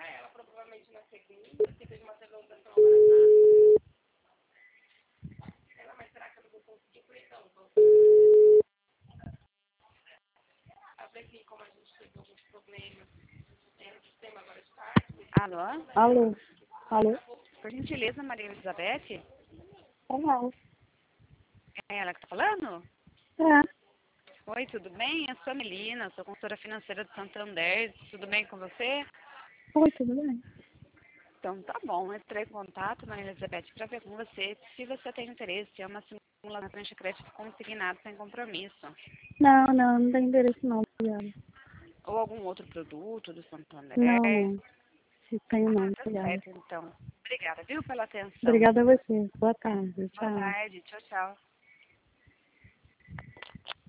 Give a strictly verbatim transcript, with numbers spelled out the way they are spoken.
ela provavelmente na segunda, porque teve uma segunda agora. Ela, mas será que eu não vou conseguir? Por então, vou. Até que como a gente teve alguns problemas é, no sistema agora de tarde. Alô? Alô? Alô? Por gentileza, Maria Elizabeth? É ela. É ela que tá falando? É. Oi, tudo bem? Eu sou a Melina, sou consultora financeira do Santander. Tudo bem com você? Oi, tudo bem? Então tá bom, eu entrei em contato, Maria Elizabeth, para ver com você se você tem interesse. É uma simulação de frente crédito consignado sem compromisso. Não, não, não tem interesse não, obrigada. Ou algum outro produto do Santander. Não, não. Não tenho Ah, não, tá obrigada. certo então. Obrigada, viu, pela atenção. Obrigada a você. Boa tarde. Boa Tchau. tarde, tchau, tchau.